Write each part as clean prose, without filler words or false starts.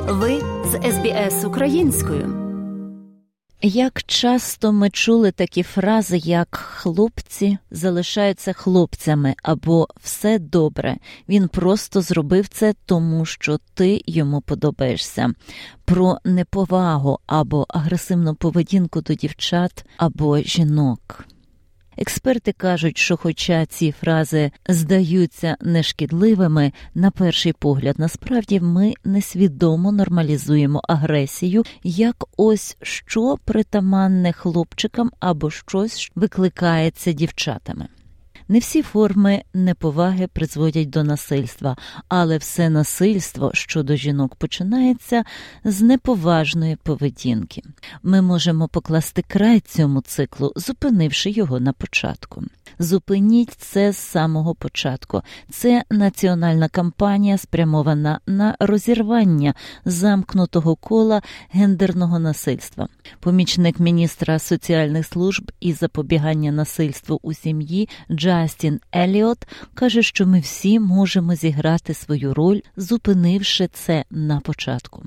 Ви з СБС українською. Як часто ми чули такі фрази, як «хлопці залишаються хлопцями» або «все добре, він просто зробив це, тому що ти йому подобаєшся», про неповагу або агресивну поведінку до дівчат або жінок. Експерти кажуть, що хоча ці фрази здаються нешкідливими, на перший погляд, насправді ми несвідомо нормалізуємо агресію як ось що притаманне хлопчикам або щось викликається дівчатами. Не всі форми неповаги призводять до насильства, але все насильство щодо жінок починається з неповажної поведінки. Ми можемо покласти край цьому циклу, зупинивши його на початку. Зупиніть це з самого початку. Це національна кампанія, спрямована на розірвання замкнутого кола гендерного насильства. Помічник міністра соціальних служб і запобігання насильству у сім'ї Джастін Еліот каже, що ми всі можемо зіграти свою роль, зупинивши це на початку.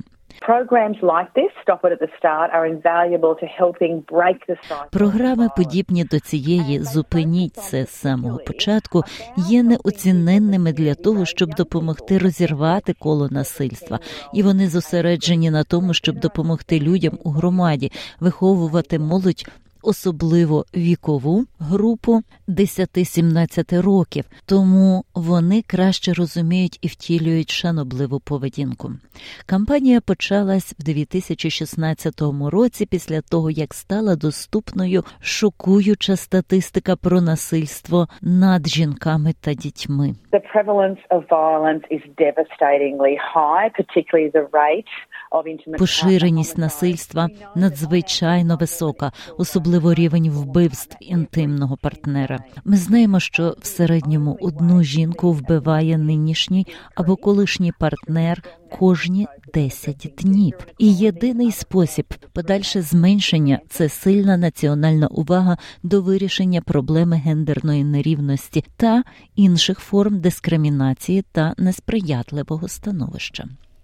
Програми, подібні до цієї «Зупиніть це з самого початку», є неоціненними для того, щоб допомогти розірвати коло насильства. І вони зосереджені на тому, щоб допомогти людям у громаді виховувати молодь, особливо вікову групу 10-17 років, тому вони краще розуміють і втілюють шанобливу поведінку. Кампанія почалась в 2016 році після того, як стала доступною шокуюча статистика про насильство над жінками та дітьми. The prevalence of violence is devastatingly high, particularly the rate. Поширеність насильства надзвичайно висока, особливо рівень вбивств інтимного партнера. Ми знаємо, що в середньому одну жінку вбиває нинішній або колишній партнер кожні 10 днів. І єдиний спосіб подальше зменшення – це сильна національна увага до вирішення проблеми гендерної нерівності та інших форм дискримінації та несприятливого становища.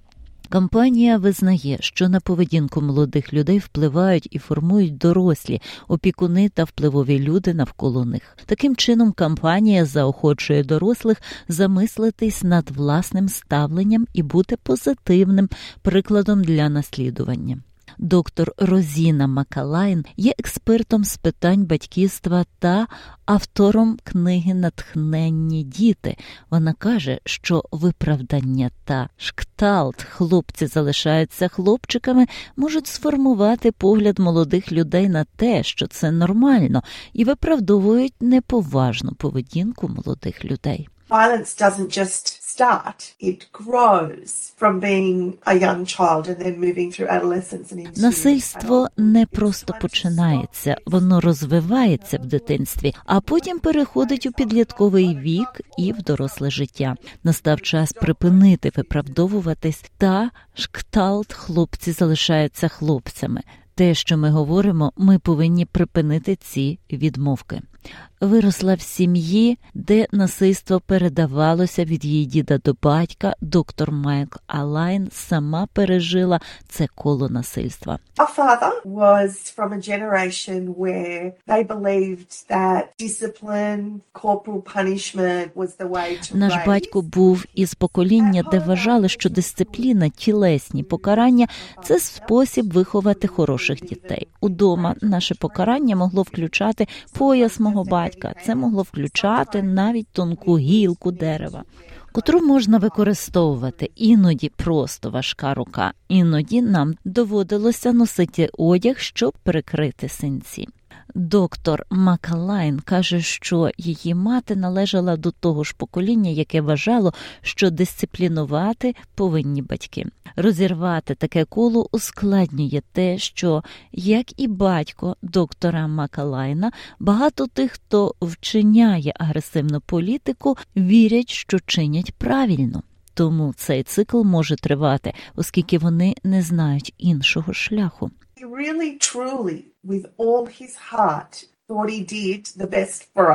Кампанія визнає, що на поведінку молодих людей впливають і формують дорослі, опікуни та впливові люди навколо них. Таким чином, кампанія заохочує дорослих замислитись над власним ставленням і бути позитивним прикладом для наслідування. Доктор Розіна Макалайн є експертом з питань батьківства та автором книги «Натхненні діти». Вона каже, що виправдання та шкталт «хлопці залишаються хлопчиками» можуть сформувати погляд молодих людей на те, що це нормально, і виправдовують неповажну поведінку молодих людей. Violence doesn't just start, it grows from being a young child and then moving through adolescence and into Насильство не просто починається, воно розвивається в дитинстві, а потім переходить у підлітковий вік і в доросле життя. Настав час припинити виправдовуватись та шкталт «хлопці залишаються хлопцями». Те, що ми говоримо, ми повинні припинити ці відмовки. Виросла в сім'ї, де насильство передавалося від її діда до батька, доктор Майкл Алайн сама пережила це коло насильства. Our father was from a generation where they believed that discipline, corporal punishment was the way to Наш raise. батько був із покоління, де вважали, що дисципліна, тілесні покарання – це спосіб виховати хороших дітей. Удома наше покарання могло включати пояс мого батька, це могло включати навіть тонку гілку дерева, котру можна використовувати. Іноді просто важка рука, іноді нам доводилося носити одяг, щоб прикрити синці. Доктор Макалайн каже, що її мати належала до того ж покоління, яке вважало, що дисциплінувати повинні батьки. Розірвати таке коло ускладнює те, що, як і батько доктора Макалайна, багато тих, хто вчиняє агресивну політику, вірять, що чинять правильно. Тому цей цикл може тривати, оскільки вони не знають іншого шляху. He really, truly, with all his heart, thought he did the best for us.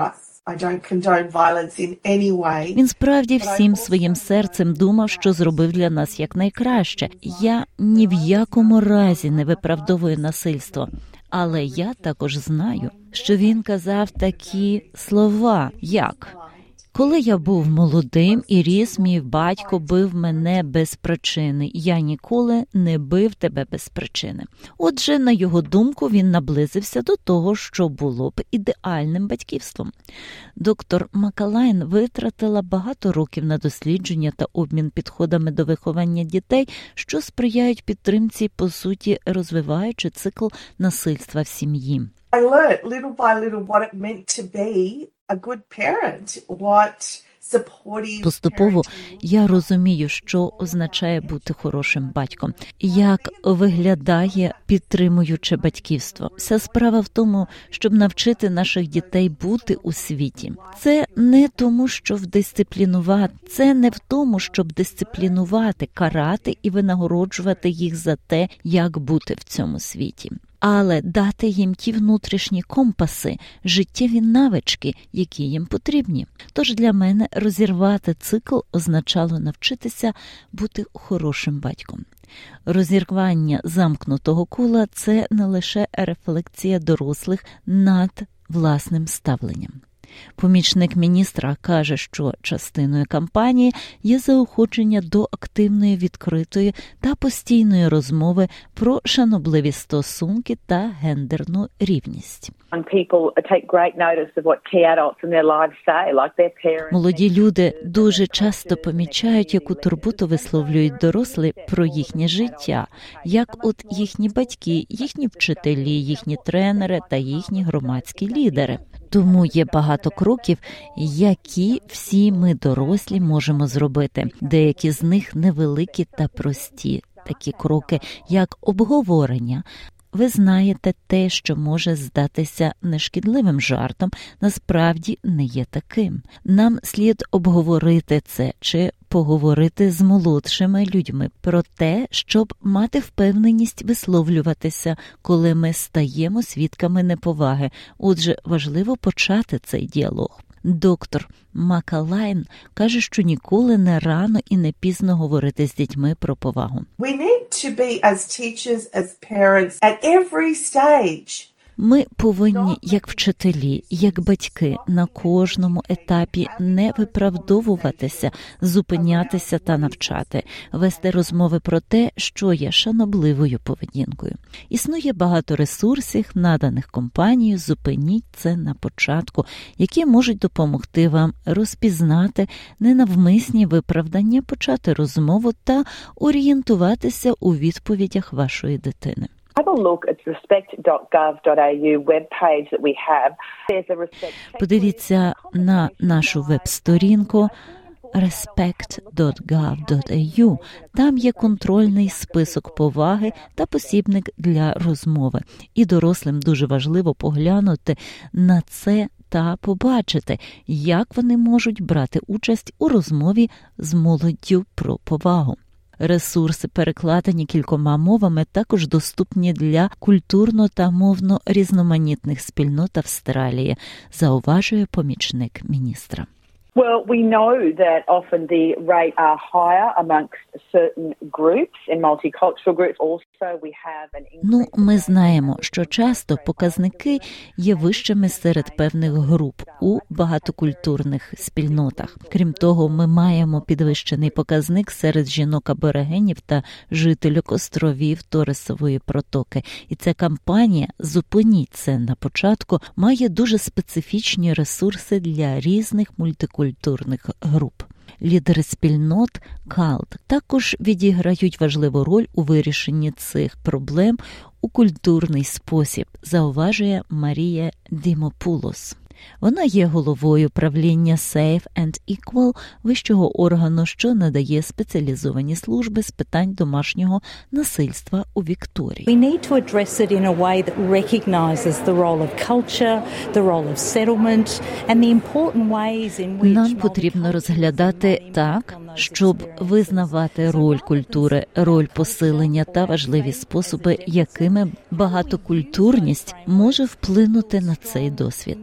I don't condone violence in any way. Він справді всім своїм серцем думав, що зробив для нас якнайкраще. Я ні в якому разі не виправдовую насильство. Але я також знаю, що він казав такі слова, як «Коли я був молодим і ріс, мій батько бив мене без причини. Я ніколи не бив тебе без причини». Отже, на його думку, він наблизився до того, що було б ідеальним батьківством. Доктор Макалайн витратила багато років на дослідження та обмін підходами до виховання дітей, що сприяють підтримці, по суті, розвиваючи цикл насильства в сім'ї. I learned little by little what it meant to be a good parent, what supportive Поступово я розумію, що означає бути хорошим батьком, як виглядає підтримуюче батьківство. Вся справа в тому, щоб навчити наших дітей бути у світі. Це не тому, щоб дисциплінувати, карати і винагороджувати їх за те, як бути в цьому світі. Але дати їм ті внутрішні компаси, життєві навички, які їм потрібні. Тож для мене розірвати цикл означало навчитися бути хорошим батьком. Розірвання замкнутого кола – це не лише рефлексія дорослих над власним ставленням. Помічник міністра каже, що частиною кампанії є заохочення до активної, відкритої та постійної розмови про шанобливі стосунки та гендерну рівність. Молоді люди дуже часто помічають, яку турботу висловлюють дорослі про їхнє життя, як от їхні батьки, їхні вчителі, їхні тренери та їхні громадські лідери. Тому є багато кроків, які всі ми дорослі можемо зробити. Деякі з них невеликі та прості. Такі кроки, як обговорення. Ви знаєте, те, що може здатися нешкідливим жартом, насправді не є таким. Нам слід обговорити це чи поговорити з молодшими людьми про те, щоб мати впевненість висловлюватися, коли ми стаємо свідками неповаги. Отже, важливо почати цей діалог. Доктор Макалайн каже, що ніколи не рано і не пізно говорити з дітьми про повагу. We need to be as teachers, as parents, at every stage. Ми повинні, як вчителі, як батьки, на кожному етапі не виправдовуватися, зупинятися та навчати, вести розмови про те, що є шанобливою поведінкою. Існує багато ресурсів, наданих компанією, зупиніть це на початку, які можуть допомогти вам розпізнати ненавмисні виправдання, почати розмову та орієнтуватися у відповідях вашої дитини. Подивіться на нашу веб-сторінку respect.gov.au. Там є контрольний список поваги та посібник для розмови. І дорослим дуже важливо поглянути на це та побачити, як вони можуть брати участь у розмові з молоддю про повагу. Ресурси, перекладені кількома мовами, також доступні для культурно та мовно різноманітних спільнот Австралії, зауважує помічник міністра. Well, we know that often the rate are higher amongst certain groups and multicultural groups. Also, we have an increase. Ми знаємо, що часто показники є вищими серед певних груп у багатокультурних спільнотах. Крім того, ми маємо підвищений показник серед жінок-аборигенів та жительок островів Торесової протоки. І ця кампанія «Зупиніть це на початку» має дуже специфічні ресурси для різних мультикультурних груп. Лідери спільнот КАЛТ також відіграють важливу роль у вирішенні цих проблем у культурний спосіб, зауважує Марія Дімопулос. Вона є головою правління Safe and Equal, вищого органу, що надає спеціалізовані служби з питань домашнього насильства у Вікторії. We need to address it in a way that recognizes the role of culture, the role of settlement and the important ways in which Нам потрібно розглядати так, щоб визнавати роль культури, роль посилення та важливі способи, якими багатокультурність може вплинути на цей досвід. Тож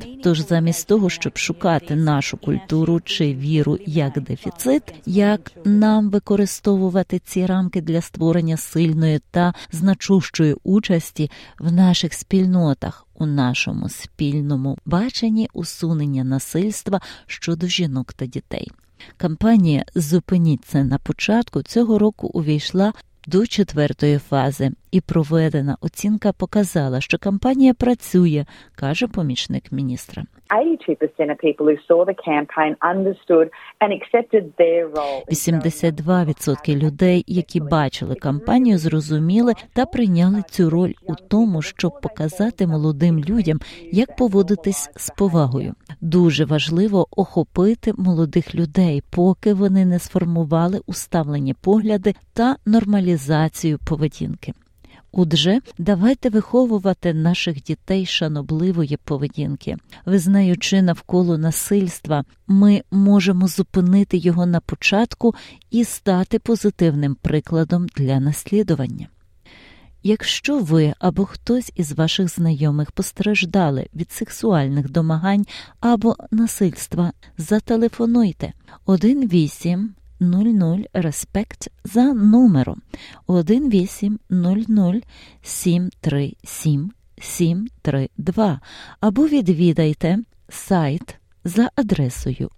замість того, щоб шукати нашу культуру чи віру як дефіцит, як нам використовувати ці рамки для створення сильної та значущої участі в наших спільнотах, у нашому спільному баченні усунення насильства щодо жінок та дітей. Кампанія «Зупиніть це на початку» цього року увійшла до 4-ї фази, і проведена оцінка показала, що кампанія працює, каже помічник міністра. 82% of people who saw the campaign understood and accepted their role. 82% людей, які бачили кампанію, зрозуміли та прийняли цю роль у тому, щоб показати молодим людям, як поводитись з повагою. Дуже важливо охопити молодих людей, поки вони не сформували усталені погляди та нормалізацію поведінки. Отже, давайте виховувати наших дітей шанобливої поведінки. Визнаючи навколо насильства, ми можемо зупинити його на початку і стати позитивним прикладом для наслідування. Якщо ви або хтось із ваших знайомих постраждали від сексуальних домагань або насильства, зателефонуйте 1800 RESPECT за номером 1800 737 732 або відвідайте сайт за адресою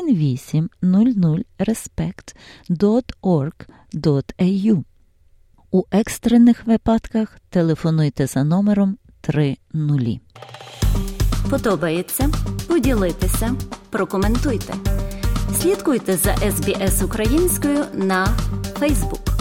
1800respect.org.au. У екстрених випадках телефонуйте за номером 30. Подобається? Поділіться, прокоментуйте. Слідкуйте за SBS українською на Facebook.